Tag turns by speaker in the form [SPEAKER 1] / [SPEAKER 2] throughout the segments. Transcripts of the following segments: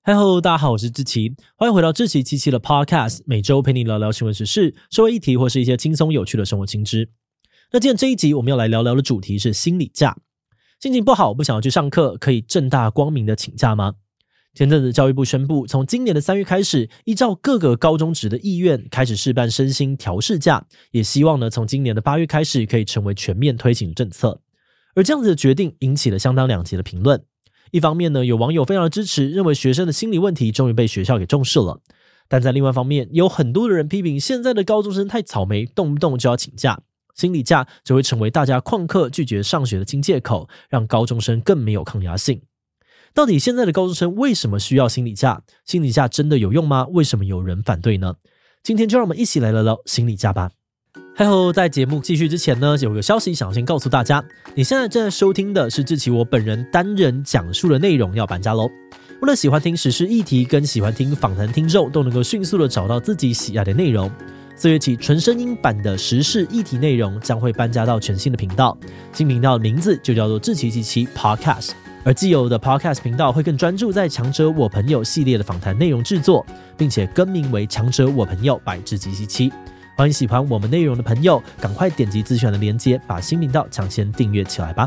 [SPEAKER 1] Hello， 大家好，我是志祺，欢迎回到志祺七七的 Podcast， 每周陪你聊聊新闻时事、社会议题或是一些轻松有趣的生活新知。那今天这一集我们要来聊聊的主题是心理假。心情不好，不想要去上课，可以正大光明的请假吗？前阵子教育部宣布，从今年的3月开始，依照各个高中职的意愿，开始试办身心调适假，也希望呢从今年的8月开始，可以成为全面推行的政策。而这样子的决定引起了相当两极的评论。一方面呢，有网友非常的支持，认为学生的心理问题终于被学校给重视了。但在另外一方面，有很多的人批评现在的高中生太草莓，动不动就要请假，心理假只会成为大家旷课拒绝上学的新借口，让高中生更没有抗压性。到底现在的高中生为什么需要心理假？心理假真的有用吗？为什么有人反对呢？今天就让我们一起来聊聊心理假吧。Hello， 在节目继续之前呢，有个消息想先告诉大家，你现在正在收听的是志祺我本人单人讲述的内容要搬家咯。为了喜欢听时事议题跟喜欢听访谈听众都能够迅速的找到自己喜爱的内容，4月起纯声音版的时事议题内容将会搬家到全新的频道，新频道的名字就叫做志祺七七 Podcast， 而既有的 Podcast 频道会更专注在强者我朋友系列的访谈内容制作，并且更名为强者我朋友 by 志祺七七。欢迎喜欢我们内容的朋友赶快点击资讯的连结，把新频道抢先订阅起来吧。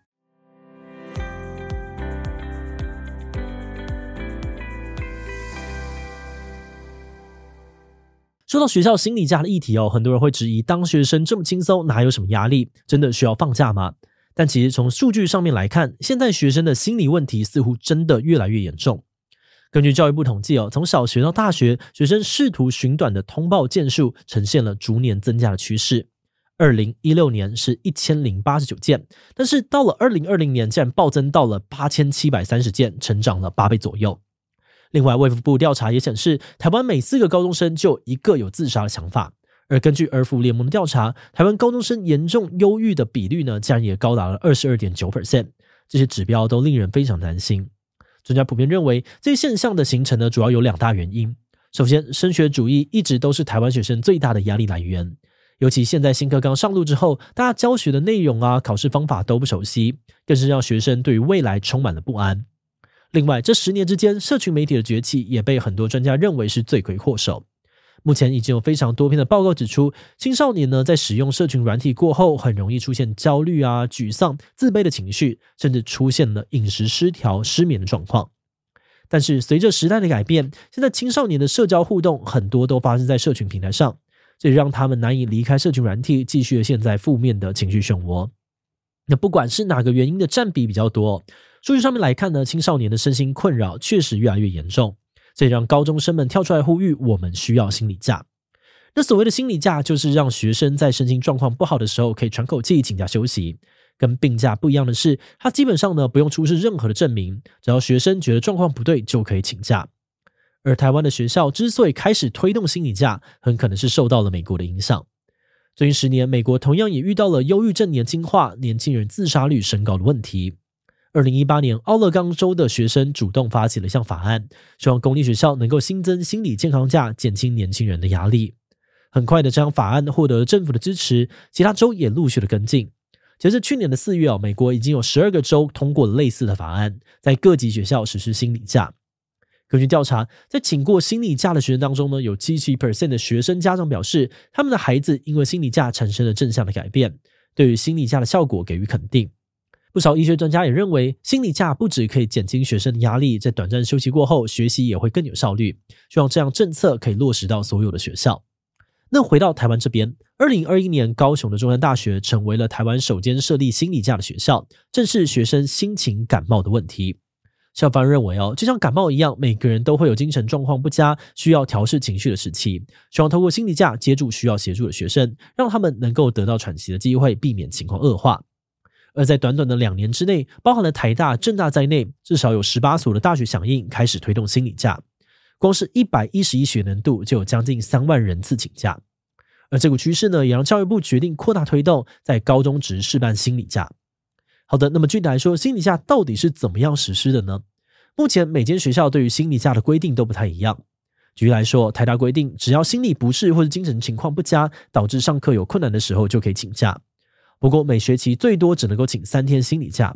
[SPEAKER 1] 说到学校心理假的议题很多人会质疑，当学生这么轻松，哪有什么压力，真的需要放假吗？但其实从数据上面来看，现在学生的心理问题似乎真的越来越严重。根据教育部统计从小学到大学，学生试图寻短的通报件数呈现了逐年增加的趋势。2016年是1089件，但是到了2020年竟然暴增到了8730件，成长了8倍左右。另外，卫福部调查也显示，台湾每4个高中生就有1个有自杀的想法。而根据儿福联盟的调查，台湾高中生严重忧郁的比率呢，竟然也高达了 22.9%， 这些指标都令人非常担心。专家普遍认为，这些现象的形成呢，主要有2大原因。首先，升学主义一直都是台湾学生最大的压力来源，尤其现在新课纲上路之后，大家教学的内容考试方法都不熟悉，更是让学生对于未来充满了不安。另外，这10年之间，社群媒体的崛起也被很多专家认为是罪魁祸首。目前已经有非常多篇的报告指出，青少年呢在使用社群软体过后，很容易出现焦虑沮丧、自卑的情绪，甚至出现了饮食失调、失眠的状况。但是随着时代的改变，现在青少年的社交互动很多都发生在社群平台上，这也让他们难以离开社群软体，继续陷在负面的情绪漩涡。那不管是哪个原因的占比比较多，数据上面来看呢，青少年的身心困扰确实越来越严重。这也让高中生们跳出来呼吁，我们需要心理假。那所谓的心理假，就是让学生在身心状况不好的时候可以喘口气，请假休息。跟病假不一样的是，它基本上呢不用出示任何的证明，只要学生觉得状况不对就可以请假。而台湾的学校之所以开始推动心理假，很可能是受到了美国的影响。最近10年，美国同样也遇到了忧郁症年轻化、年轻人自杀率升高的问题。2018年，奥勒冈州的学生主动发起了一项法案，希望公立学校能够新增心理健康假，减轻年轻人的压力。很快的，这项法案获得了政府的支持，其他州也陆续的跟进。截至去年的4月美国已经有12个州通过了类似的法案，在各级学校实施心理假。根据调查，在请过心理假的学生当中呢，有 77% 的学生家长表示，他们的孩子因为心理假产生了正向的改变，对于心理假的效果给予肯定。不少医学专家也认为，心理假不只可以减轻学生的压力，在短暂休息过后，学习也会更有效率。希望这样政策可以落实到所有的学校。那回到台湾这边，2021年高雄的中山大学成为了台湾首间设立心理假的学校，正视学生心情感冒的问题。校方认为就像感冒一样，每个人都会有精神状况不佳，需要调适情绪的时期，希望透过心理假接住需要协助的学生，让他们能够得到喘息的机会，避免情况恶化。而在短短的2年之内，包含了台大、政大在内，至少有18所的大学响应，开始推动心理假。光是111学年度就有将近3万人次请假。而这股趋势呢，也让教育部决定扩大推动，在高中职试办心理假。好的，那么具体来说，心理假到底是怎么样实施的呢？目前每间学校对于心理假的规定都不太一样。举例来说，台大规定，只要心理不适或者精神情况不佳，导致上课有困难的时候就可以请假。不过每学期最多只能够请3天心理假，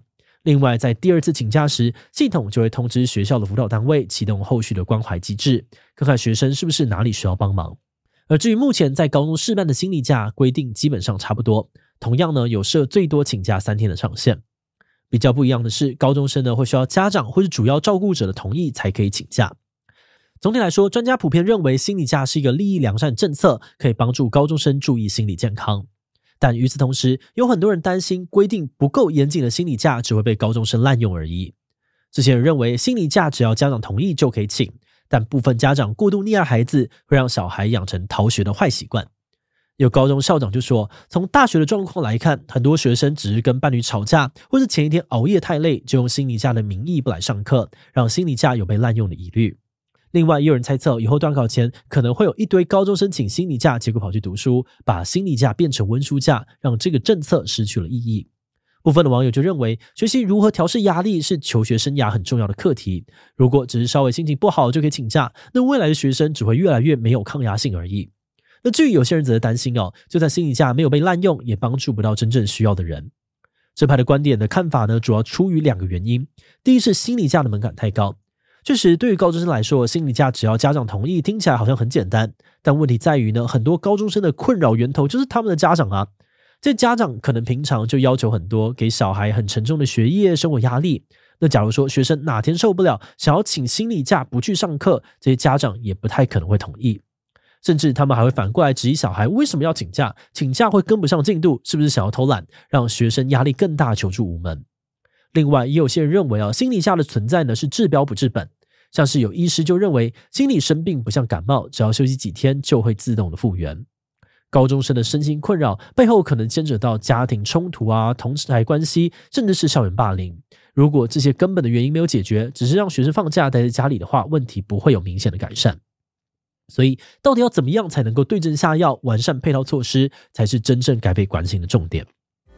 [SPEAKER 1] 另外，在第二次请假时，系统就会通知学校的辅导单位启动后续的关怀机制，看看学生是不是哪里需要帮忙。而至于目前在高中试办的心理假规定基本上差不多，同样呢有设最多请假3天的上限。比较不一样的是，高中生呢会需要家长或是主要照顾者的同意才可以请假。总体来说，专家普遍认为心理假是一个利益良善政策，可以帮助高中生注意心理健康。但与此同时，有很多人担心规定不够严谨的心理假只会被高中生滥用而已。这些人认为心理假只要家长同意就可以请，但部分家长过度溺爱孩子，会让小孩养成逃学的坏习惯。有高中校长就说，从大学的状况来看，很多学生只是跟伴侣吵架，或是前一天熬夜太累，就用心理假的名义不来上课，让心理假有被滥用的疑虑。另外也有人猜测，以后段考前可能会有一堆高中生请心理假，结果跑去读书，把心理假变成温书假，让这个政策失去了意义。部分的网友就认为，学习如何调适压力是求学生涯很重要的课题，如果只是稍微心情不好就可以请假，那未来的学生只会越来越没有抗压性而已。那至于有些人则是担心就算心理假没有被滥用，也帮助不到真正需要的人。这派的观点的看法呢，主要出于2个原因。第一是心理假的门槛太高。确实，对于高中生来说，心理假只要家长同意，听起来好像很简单。但问题在于呢，很多高中生的困扰源头就是他们的家长啊。这家长可能平常就要求很多，给小孩很沉重的学业、生活压力。那假如说学生哪天受不了，想要请心理假不去上课，这些家长也不太可能会同意。甚至他们还会反过来质疑小孩为什么要请假，请假会跟不上进度，是不是想要偷懒，让学生压力更大，求助无门。另外也有些人认为心理假的存在呢是治标不治本，像是有医师就认为心理生病不像感冒，只要休息几天就会自动的复原。高中生的身心困扰背后可能牵扯到家庭冲突同侪关系，甚至是校园霸凌。如果这些根本的原因没有解决，只是让学生放假待在家里的话，问题不会有明显的改善。所以到底要怎么样才能够对症下药，完善配套措施，才是真正该被关心的重点。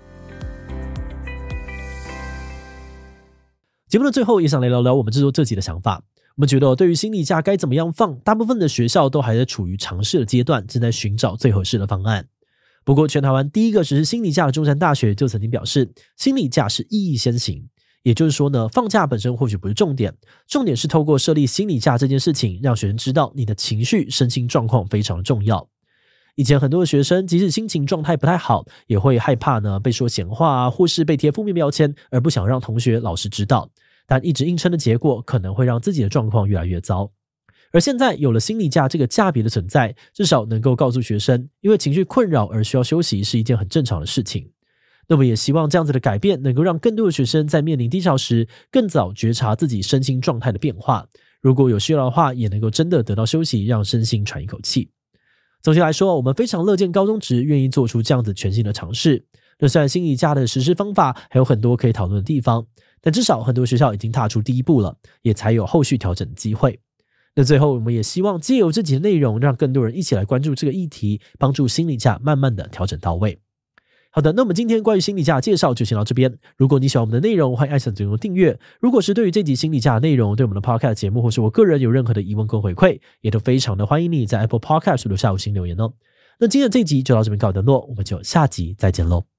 [SPEAKER 1] 节目的最后也想来聊聊我们制作这集的想法。我们觉得对于心理假该怎么样放，大部分的学校都还在处于尝试的阶段，正在寻找最合适的方案。不过全台湾第一个实施心理假的中山大学就曾经表示，心理假是意义先行。也就是说呢，放假本身或许不是重点，重点是透过设立心理假这件事情，让学生知道你的情绪、身心状况非常的重要。以前很多的学生即使心情状态不太好，也会害怕呢被说闲话或是被贴负面标签，而不想让同学、老师知道。但一直硬撑的结果，可能会让自己的状况越来越糟。而现在有了心理假这个假别的存在，至少能够告诉学生，因为情绪困扰而需要休息是一件很正常的事情。那么也希望这样子的改变能够让更多的学生在面临低潮时，更早觉察自己身心状态的变化。如果有需要的话，也能够真的得到休息，让身心喘一口气。总结来说，我们非常乐见高中职愿意做出这样子全新的尝试。那虽然心理假的实施方法还有很多可以讨论的地方，但至少很多学校已经踏出第一步了，也才有后续调整的机会。那最后我们也希望藉由这集的内容，让更多人一起来关注这个议题，帮助心理假慢慢的调整到位。好的，那我们今天关于心理假的介绍就先到这边。如果你喜欢我们的内容，欢迎按下左右订阅。如果是对于这集心理假的内容，对我们的 Podcast 节目或是我个人有任何的疑问跟回馈，也都非常的欢迎你在 Apple Podcast 留下5星留言哦。那今天的这集就到这边告一段落，我们就下集再见喽。